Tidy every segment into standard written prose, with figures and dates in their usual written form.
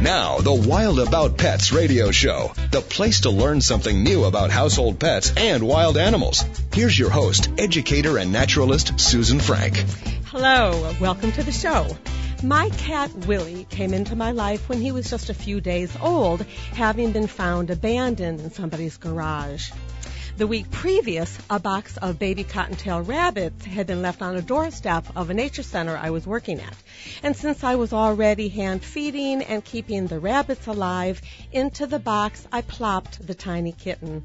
Now, the Wild About Pets radio show, the place to learn something new about household pets and wild animals. Here's your host, educator and naturalist, Susan Frank. Hello, welcome to the show. My cat, Willie, came into my life when he was just a few days old, having been found abandoned in somebody's garage. The week previous, a box of baby cottontail rabbits had been left on a doorstep of a nature center I was working at. And since I was already hand feeding and keeping the rabbits alive, into the box I plopped the tiny kitten.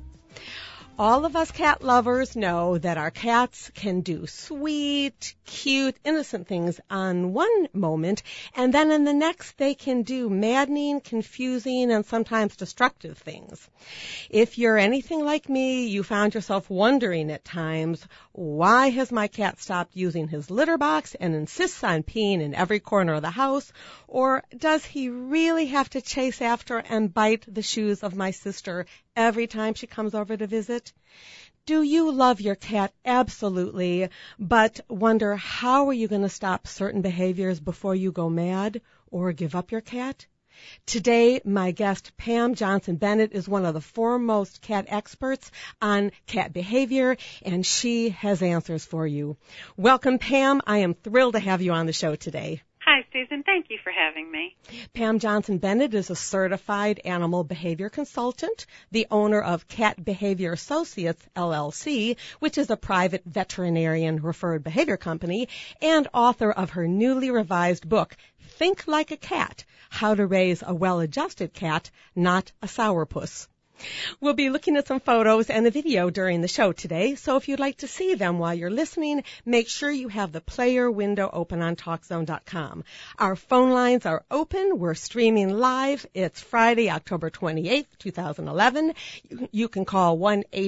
All of us cat lovers know that our cats can do sweet, cute, innocent things on one moment, and then in the next they can do maddening, confusing, and sometimes destructive things. If you're anything like me, you found yourself wondering at times, why has my cat stopped using his litter box and insists on peeing in every corner of the house? Or does he really have to chase after and bite the shoes of my sister every time she comes over to visit? Do you love your cat? Absolutely, but wonder how are you going to stop certain behaviors before you go mad or give up your cat? Today, my guest, Pam Johnson-Bennett, is one of the foremost cat experts on cat behavior, and she has answers for you. Welcome, Pam. I am thrilled to have you on the show today. Hi, Susan. Thank you for having me. Pam Johnson-Bennett is a certified animal behavior consultant, the owner of Cat Behavior Associates, LLC, which is a private veterinarian-referred behavior company, and author of her newly revised book, Think Like a Cat, How to Raise a Well-Adjusted Cat, Not a Sourpuss. We'll be looking at some photos and a video during the show today, so if you'd like to see them while you're listening, make sure you have the player window open on TalkZone.com. Our phone lines are open. We're streaming live. It's Friday, October 28th, 2011. You can call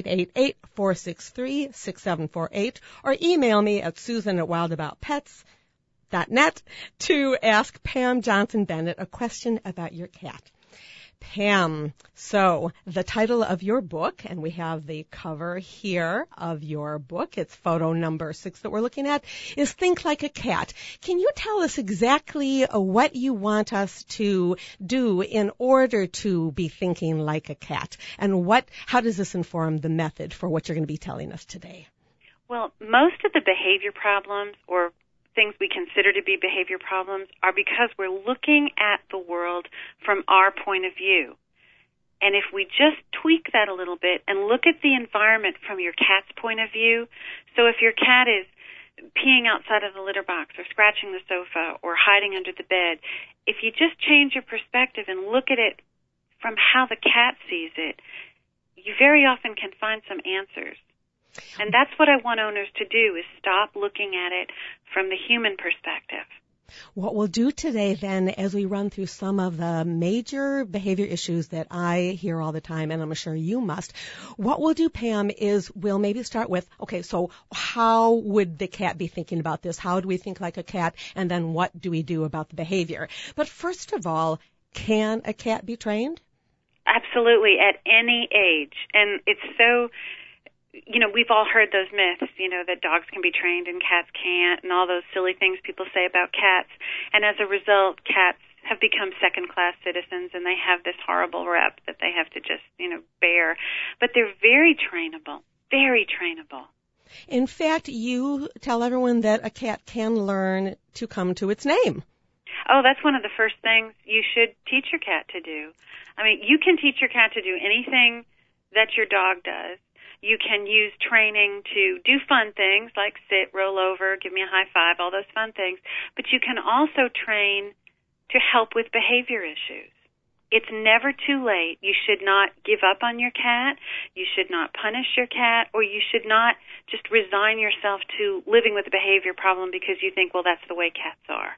1-888-463-6748 or email me at susan@wildaboutpets.net to ask Pam Johnson-Bennett a question about your cat. Pam, so the title of your book, and we have the cover here of your book, it's photo number 6 that we're looking at, is Think Like a Cat. Can you tell us exactly what you want us to do in order to be thinking like a cat? And how does this inform the method for what you're going to be telling us today? Well, most of the behavior problems or things we consider to be behavior problems are because we're looking at the world from our point of view. And if we just tweak that a little bit and look at the environment from your cat's point of view, so if your cat is peeing outside of the litter box or scratching the sofa or hiding under the bed, if you just change your perspective and look at it from how the cat sees it, you very often can find some answers. And that's what I want owners to do, is stop looking at it from the human perspective. What we'll do today then, as we run through some of the major behavior issues that I hear all the time, and I'm sure you must, what we'll do, Pam, is we'll maybe start with, okay, so how would the cat be thinking about this? How do we think like a cat? And then what do we do about the behavior? But first of all, can a cat be trained? Absolutely, at any age. And it's so... we've all heard those myths, that dogs can be trained and cats can't, and all those silly things people say about cats. And as a result, cats have become second-class citizens, and they have this horrible rep that they have to just, bear. But they're very trainable, very trainable. In fact, you tell everyone that a cat can learn to come to its name. Oh, that's one of the first things you should teach your cat to do. I mean, you can teach your cat to do anything that your dog does. You can use training to do fun things like sit, roll over, give me a high five, all those fun things. But you can also train to help with behavior issues. It's never too late. You should not give up on your cat. You should not punish your cat, or you should not just resign yourself to living with a behavior problem because you think, well, that's the way cats are.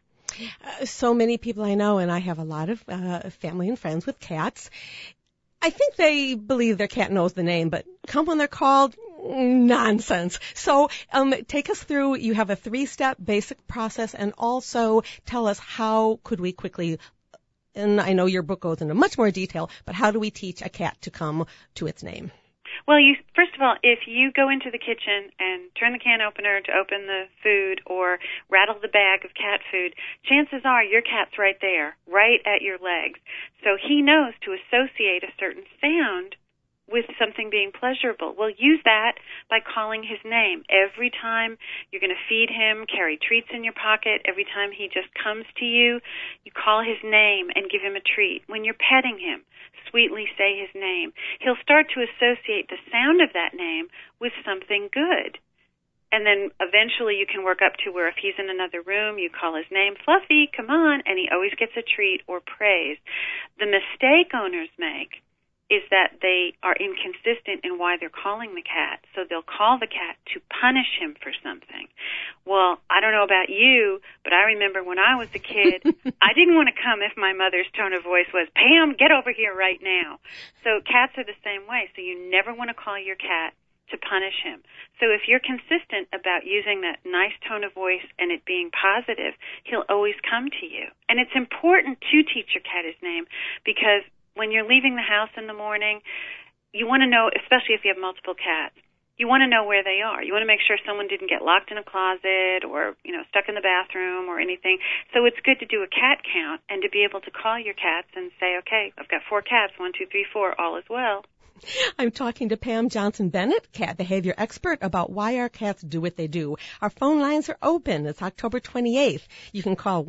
So many people I know, and I have a lot of family and friends with cats, I think they believe their cat knows the name, but come when they're called, nonsense. So take us through, you have a 3-step basic process, and also tell us how could we quickly, and I know your book goes into much more detail, but how do we teach a cat to come to its name? Well, first of all, if you go into the kitchen and turn the can opener to open the food or rattle the bag of cat food, chances are your cat's right there, right at your legs. So he knows to associate a certain sound with something being pleasurable. Well, use that by calling his name. Every time you're going to feed him, carry treats in your pocket, every time he just comes to you, you call his name and give him a treat. When you're petting him, sweetly say his name. He'll start to associate the sound of that name with something good. And then eventually you can work up to where if he's in another room, you call his name, Fluffy, come on, and he always gets a treat or praise. The mistake owners make is that they are inconsistent in why they're calling the cat. So they'll call the cat to punish him for something. Well, I don't know about you, but I remember when I was a kid, I didn't want to come if my mother's tone of voice was, Pam, get over here right now. So cats are the same way. So you never want to call your cat to punish him. So if you're consistent about using that nice tone of voice and it being positive, he'll always come to you. And it's important to teach your cat his name because when you're leaving the house in the morning, you want to know, especially if you have multiple cats, you want to know where they are. You want to make sure someone didn't get locked in a closet or, stuck in the bathroom or anything. So it's good to do a cat count and to be able to call your cats and say, okay, I've got 4 cats, 1, 2, 3, 4, all is well. I'm talking to Pam Johnson-Bennett, cat behavior expert, about why our cats do what they do. Our phone lines are open. It's October 28th. You can call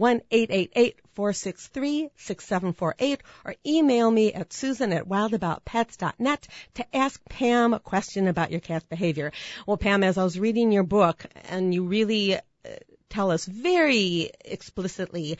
1-888-463-6748 or email me at susan@wildaboutpets.net to ask Pam a question about your cat's behavior. Well, Pam, as I was reading your book, and you really tell us very explicitly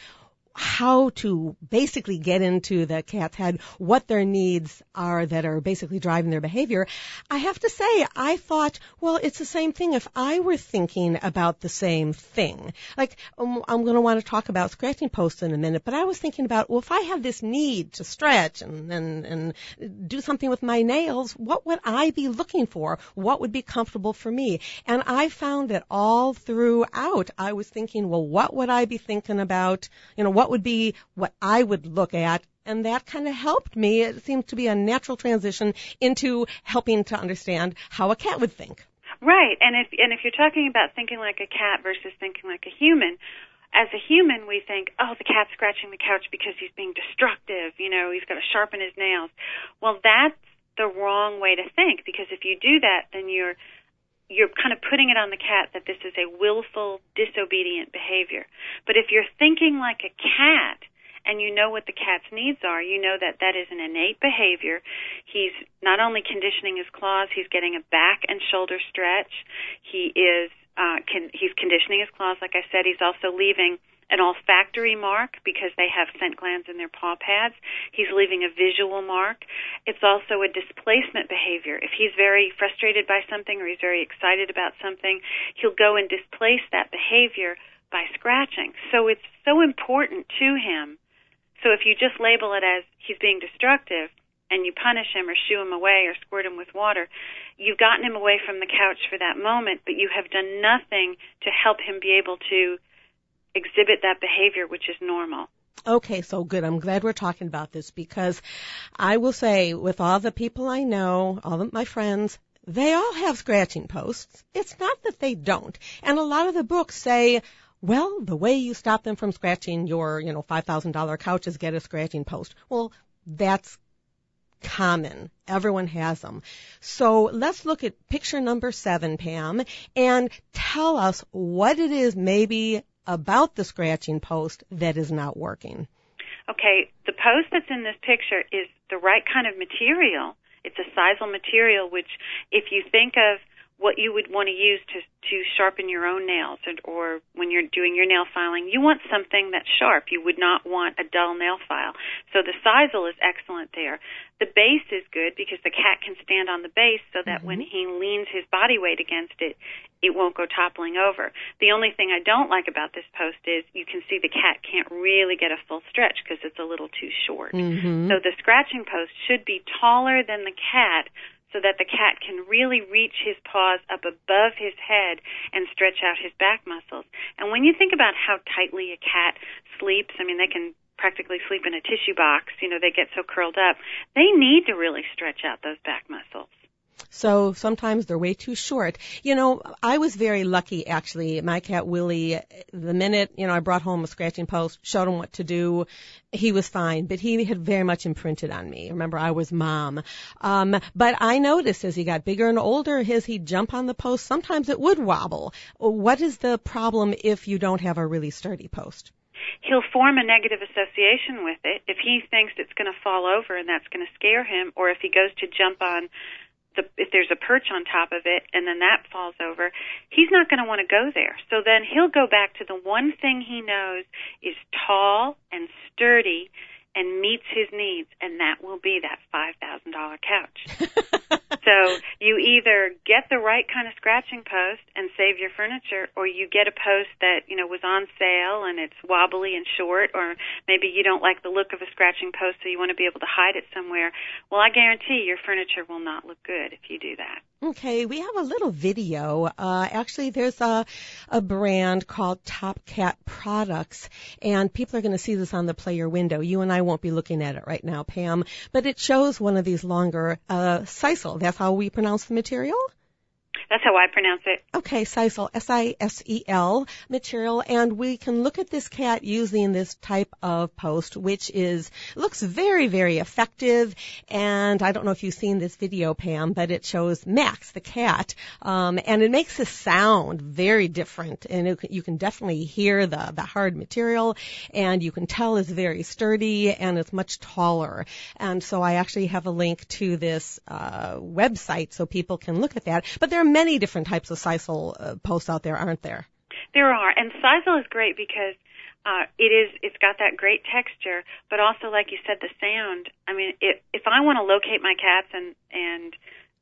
how to basically get into the cat's head, what their needs are that are basically driving their behavior. I have to say, I thought, well, it's the same thing if I were thinking about the same thing. Like, I'm going to want to talk about scratching posts in a minute, but I was thinking about, well, if I have this need to stretch and do something with my nails, what would I be looking for? What would be comfortable for me? And I found that all throughout, I was thinking, well, what would I be thinking about? What would be what I would look at? And that kind of helped me. It seemed to be a natural transition into helping to understand how a cat would think. Right. And if you're talking about thinking like a cat versus thinking like a human, as a human we think, oh, the cat's scratching the couch because he's being destructive. He's got to sharpen his nails. Well, that's the wrong way to think, because if you do that, then you're kind of putting it on the cat that this is a willful, disobedient behavior. But if you're thinking like a cat and you know what the cat's needs are, you know that that is an innate behavior. He's not only conditioning his claws, he's getting a back and shoulder stretch. He's conditioning his claws, like I said. He's also leaving an olfactory mark because they have scent glands in their paw pads. He's leaving a visual mark. It's also a displacement behavior. If he's very frustrated by something or he's very excited about something, he'll go and displace that behavior by scratching. So it's so important to him. So if you just label it as he's being destructive and you punish him or shoo him away or squirt him with water, you've gotten him away from the couch for that moment, but you have done nothing to help him be able to exhibit that behavior, which is normal. Okay, so good. I'm glad we're talking about this, because I will say, with all the people I know, all of my friends, they all have scratching posts. It's not that they don't. And a lot of the books say, well, the way you stop them from scratching your, $5,000 couch is get a scratching post. Well, that's common. Everyone has them. So let's look at picture number 7, Pam, and tell us what it is maybe about the scratching post that is not working. Okay, the post that's in this picture is the right kind of material. It's a sisal material, which if you think of what you would want to use to sharpen your own nails, or when you're doing your nail filing, you want something that's sharp. You would not want a dull nail file. So the sisal is excellent there. The base is good because the cat can stand on the base so that when he leans his body weight against it, it won't go toppling over. The only thing I don't like about this post is you can see the cat can't really get a full stretch because it's a little too short. So the scratching post should be taller than the cat, so that the cat can really reach his paws up above his head and stretch out his back muscles. And when you think about how tightly a cat sleeps, I mean, they can practically sleep in a tissue box. They get so curled up. They need to really stretch out those back muscles. So sometimes they're way too short. You know, I was very lucky, actually. My cat Willie, the minute, I brought home a scratching post, showed him what to do, he was fine. But he had very much imprinted on me. Remember, I was mom. But I noticed as he got bigger and older, he'd jump on the post. Sometimes it would wobble. What is the problem if you don't have a really sturdy post? He'll form a negative association with it. If he thinks it's going to fall over and that's going to scare him, or if he goes to jump on if there's a perch on top of it and then that falls over, he's not going to want to go there. So then he'll go back to the one thing he knows is tall and sturdy and meets his needs, and that will be that $5,000 couch. So you either get the right kind of scratching post and save your furniture, or you get a post that, was on sale and it's wobbly and short, or maybe you don't like the look of a scratching post so you want to be able to hide it somewhere. Well, I guarantee your furniture will not look good if you do that. Okay, we have a little video. Actually, there's a brand called Top Cat Products, and people are going to see this on the player window. You and I won't be looking at it right now, Pam, but it shows one of these longer sisal. That's how we pronounce the material? That's how I pronounce it. Okay, sisal, S-I-S-E-L material, and we can look at this cat using this type of post, which looks very, very effective. And I don't know if you've seen this video, Pam, but it shows Max, the cat, and it makes a sound very different. And you can definitely hear the hard material, and you can tell it's very sturdy and it's much taller. And so I actually have a link to this website so people can look at that. But there are many different types of sisal posts out there, aren't there? There are, and sisal is great because it's got that great texture, but also, like you said, the sound. I mean, if I want to locate my cats and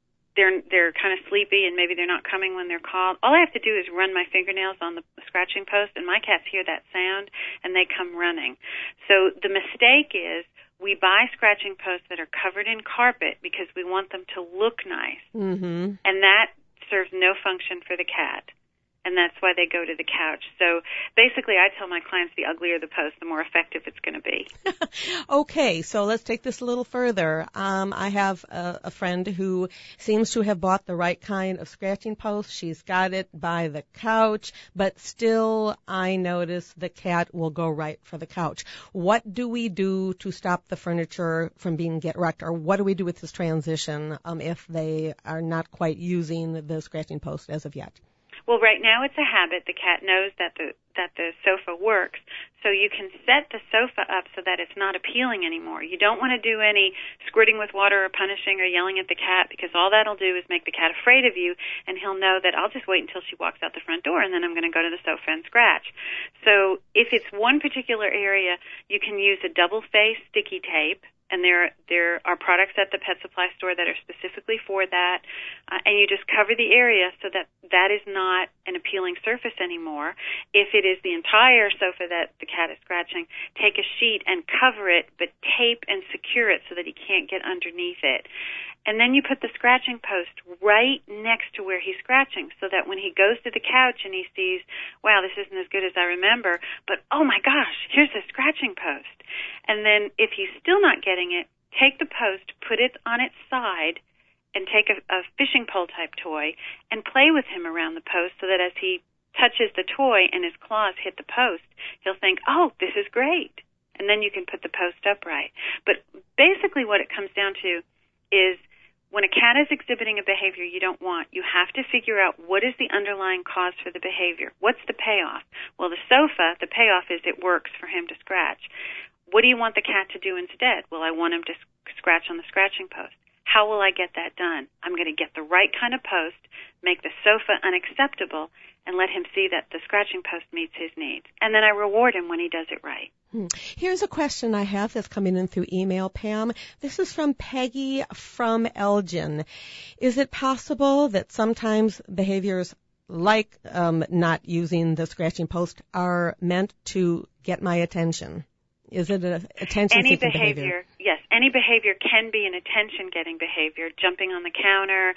they're kind of sleepy and maybe they're not coming when they're called, all I have to do is run my fingernails on the scratching post, and my cats hear that sound and they come running. So the mistake is we buy scratching posts that are covered in carpet because we want them to look nice, and that serves no function for the cat, and that's why they go to the couch. So basically, I tell my clients the uglier the post, the more effective it's going to be. Okay, so let's take this a little further. I have a friend who seems to have bought the right kind of scratching post. She's got it by the couch, but still I notice the cat will go right for the couch. What do we do to stop the furniture from being get wrecked, or what do we do with this transition if they are not quite using the scratching post as of yet? Well, right now it's a habit. The cat knows that the sofa works, so you can set the sofa up so that it's not appealing anymore. You don't want to do any squirting with water or punishing or yelling at the cat, because all that'll do is make the cat afraid of you, and he'll know that I'll just wait until she walks out the front door and then I'm going to go to the sofa and scratch. So if it's one particular area, you can use a double-faced sticky tape. And there are products at the pet supply store that are specifically for that. And you just cover the area so that is not an appealing surface anymore. If it is the entire sofa that the cat is scratching, take a sheet and cover it, but tape and secure it so that he can't get underneath it. And then you put the scratching post right next to where he's scratching, so that when he goes to the couch and he sees, wow, this isn't as good as I remember, but oh my gosh, here's the scratching post. And then if he's still not getting it, take the post, put it on its side, and take a fishing pole type toy and play with him around the post, so that as he touches the toy and his claws hit the post, he'll think, oh, this is great. And then you can put the post upright. But basically what it comes down to is, when a cat is exhibiting a behavior you don't want, you have to figure out what is the underlying cause for the behavior. What's the payoff? Well, the sofa, the payoff is it works for him to scratch. What do you want the cat to do instead? Well, I want him to scratch on the scratching post. How will I get that done? I'm going to get the right kind of post, make the sofa unacceptable, and let him see that the scratching post meets his needs. And then I reward him when he does it right. Here's a question I have that's coming in through email, Pam. This is from Peggy from Elgin. Is it possible that sometimes behaviors like not using the scratching post are meant to get my attention? Is it an attention-seeking behavior? Yes, any behavior can be an attention-getting behavior. Jumping on the counter,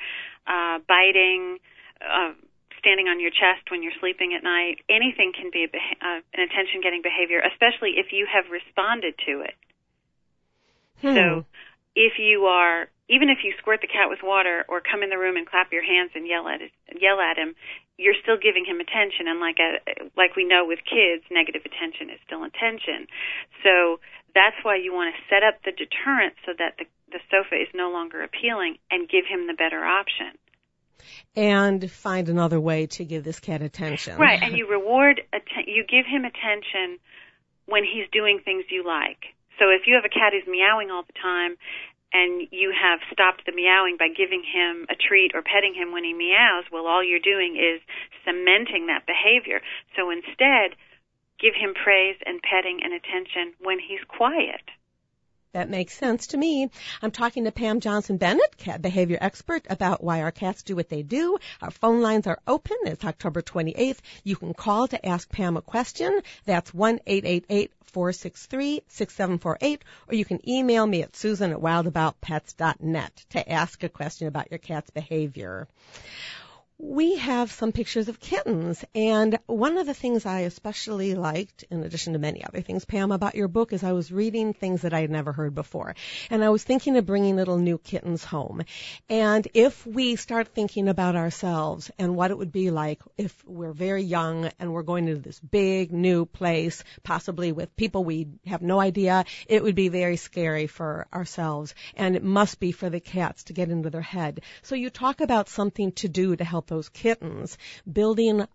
biting, standing on your chest when you're sleeping at night. Anything can be an attention-getting behavior, especially if you have responded to it. So if you are even if you squirt the cat with water or come in the room and clap your hands and yell at him, you're still giving him attention. And like we know with kids, negative attention is still attention. So that's why you want to set up the deterrent so that the sofa is no longer appealing and give him the better option. And find another way to give this cat attention. Right, and you you give him attention when he's doing things you like. So if you have a cat who's meowing all the time and you have stopped the meowing by giving him a treat or petting him when he meows, well, all you're doing is cementing that behavior. So instead, give him praise and petting and attention when he's quiet. That makes sense to me. I'm talking to Pam Johnson-Bennett, cat behavior expert, about why our cats do what they do. Our phone lines are open. It's October 28th. You can call to ask Pam a question. That's 1-888-463-6748. Or you can email me at susan@wildaboutpets.net to ask a question about your cat's behavior. We have some pictures of kittens, and one of the things I especially liked, in addition to many other things, Pam, about your book is I was reading things that I had never heard before, and I was thinking of bringing little new kittens home. And if we start thinking about ourselves and what it would be like if we're very young and we're going to this big new place, possibly with people we have no idea, it would be very scary for ourselves, and it must be for the cats to get into their head. So you talk about something to do to help those kittens, building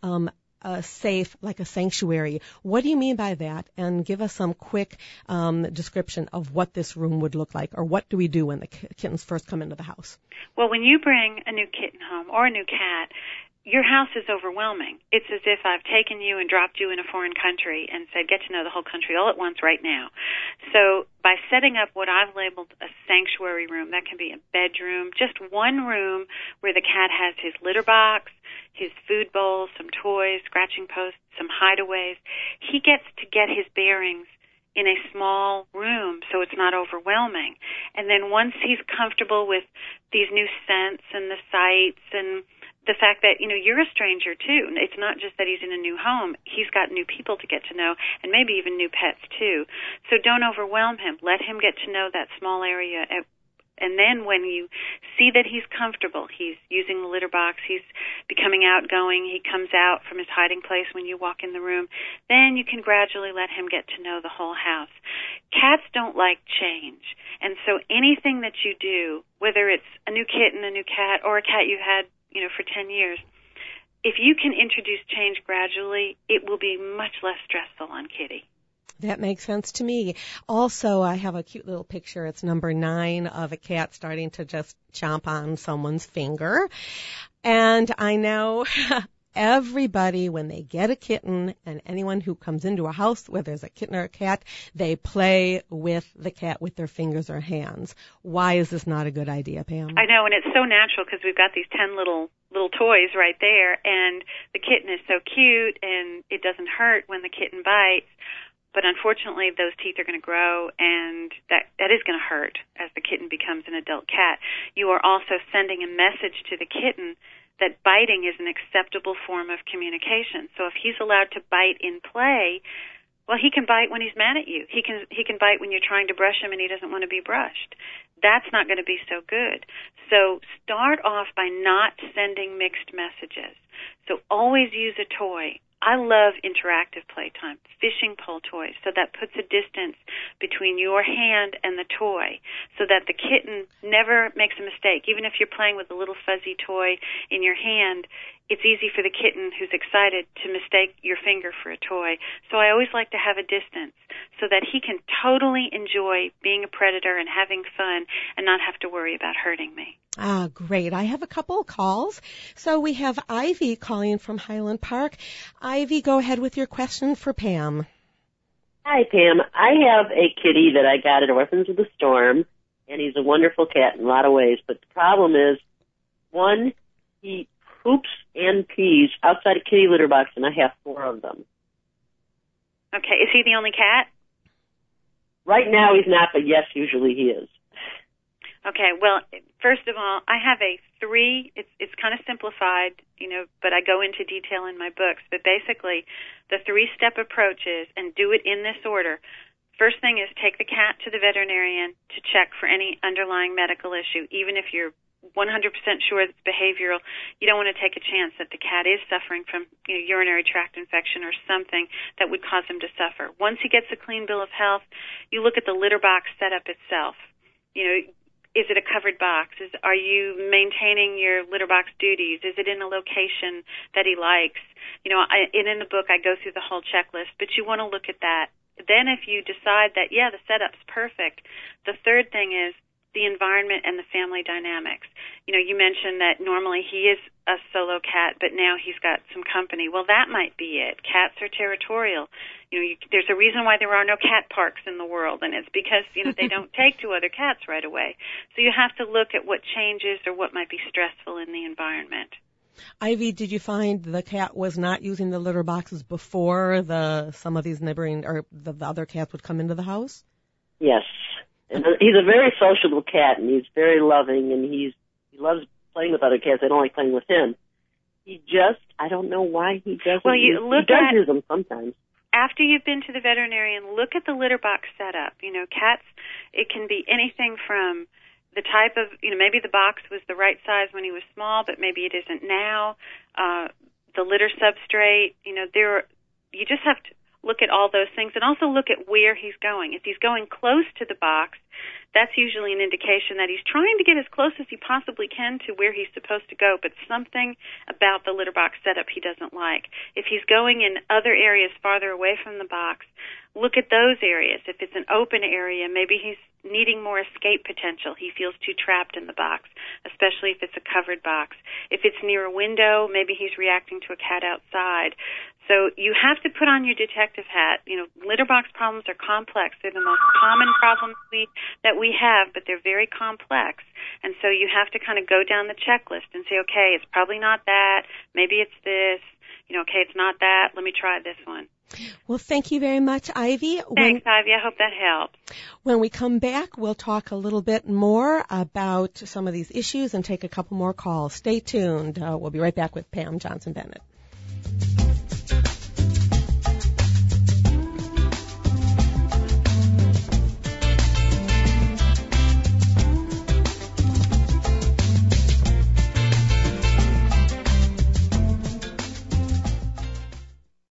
a safe, like a sanctuary. What do you mean by that? And give us some quick description of what this room would look like, or what do we do when the kittens first come into the house? Well, when you bring a new kitten home or a new cat, your house is overwhelming. It's as if I've taken you and dropped you in a foreign country and said, get to know the whole country all at once right now. So by setting up what I've labeled a sanctuary room, that can be a bedroom, just one room where the cat has his litter box, his food bowl, some toys, scratching posts, some hideaways. He gets to get his bearings in a small room so it's not overwhelming. And then once he's comfortable with these new scents and the sights and the fact that, you're a stranger too. It's not just that he's in a new home. He's got new people to get to know and maybe even new pets too. So don't overwhelm him. Let him get to know that small area. And then when you see that he's comfortable, he's using the litter box, he's becoming outgoing, he comes out from his hiding place when you walk in the room, then you can gradually let him get to know the whole house. Cats don't like change. And so anything that you do, whether it's a new kitten, a new cat, or a cat you had for 10 years, if you can introduce change gradually, it will be much less stressful on Kitty. That makes sense to me. Also, I have a cute little picture. It's number 9 of a cat starting to just chomp on someone's finger. And I know everybody, when they get a kitten, and anyone who comes into a house where there's a kitten or a cat, they play with the cat with their fingers or hands. Why is this not a good idea, Pam? I know, and it's so natural because we've got these 10 little toys right there, and the kitten is so cute, and it doesn't hurt when the kitten bites. But unfortunately, those teeth are going to grow, and that is going to hurt as the kitten becomes an adult cat. You are also sending a message to the kitten that biting is an acceptable form of communication. So if he's allowed to bite in play, well, he can bite when he's mad at you. He can bite when you're trying to brush him and he doesn't want to be brushed. That's not going to be so good. So start off by not sending mixed messages. So always use a toy. I love interactive playtime, fishing pole toys, so that puts a distance between your hand and the toy so that the kitten never makes a mistake. Even if you're playing with a little fuzzy toy in your hand, it's easy for the kitten who's excited to mistake your finger for a toy. So I always like to have a distance so that he can totally enjoy being a predator and having fun and not have to worry about hurting me. Ah, great. I have a couple of calls. So we have Ivy calling from Highland Park. Ivy, go ahead with your question for Pam. Hi, Pam. I have a kitty that I got at Orphans of the Storm, and he's a wonderful cat in a lot of ways. But the problem is, one, he poops and pees outside a kitty litter box, and I have 4 of them. Okay. Is he the only cat? Right now he's not, but yes, usually he is. Okay, well, first of all, I have a 3, it's kind of simplified, but I go into detail in my books, but basically the 3-step approach is, and do it in this order. First thing is take the cat to the veterinarian to check for any underlying medical issue. Even if you're 100% sure it's behavioral, you don't want to take a chance that the cat is suffering from urinary tract infection or something that would cause him to suffer. Once he gets a clean bill of health, you look at the litter box setup itself. Is it a covered box? Are you maintaining your litter box duties? Is it in a location that he likes? In the book I go through the whole checklist, but you want to look at that. Then if you decide that, the setup's perfect, the third thing is the environment and the family dynamics. You mentioned that normally he is a solo cat, but now he's got some company. Well, that might be it. Cats are territorial. There's a reason why there are no cat parks in the world, and it's because, they don't take to other cats right away. So you have to look at what changes or what might be stressful in the environment. Ivy, did you find the cat was not using the litter boxes before some of these neighboring or the other cats would come into the house? Yes. And he's a very sociable cat, and he's very loving, and he loves playing with other cats. They don't like playing with him. I don't know why he doesn't. Well, he does use them sometimes. After you've been to the veterinarian, look at the litter box setup. Cats, it can be anything from the type of, maybe the box was the right size when he was small, but maybe it isn't now. The litter substrate, you just have to look at all those things and also look at where he's going. If he's going close to the box, that's usually an indication that he's trying to get as close as he possibly can to where he's supposed to go, but something about the litter box setup he doesn't like. If he's going in other areas farther away from the box, look at those areas. If it's an open area, maybe he's needing more escape potential. He feels too trapped in the box, especially if it's a covered box. If it's near a window, maybe he's reacting to a cat outside. So you have to put on your detective hat. Litter box problems are complex. They're the most common problems that we have, but they're very complex. And so you have to kind of go down the checklist and say, okay, it's probably not that. Maybe it's this. Okay, it's not that. Let me try this one. Well, thank you very much, Ivy. Thanks, Ivy. I hope that helps. When we come back, we'll talk a little bit more about some of these issues and take a couple more calls. Stay tuned. We'll be right back with Pam Johnson-Bennett.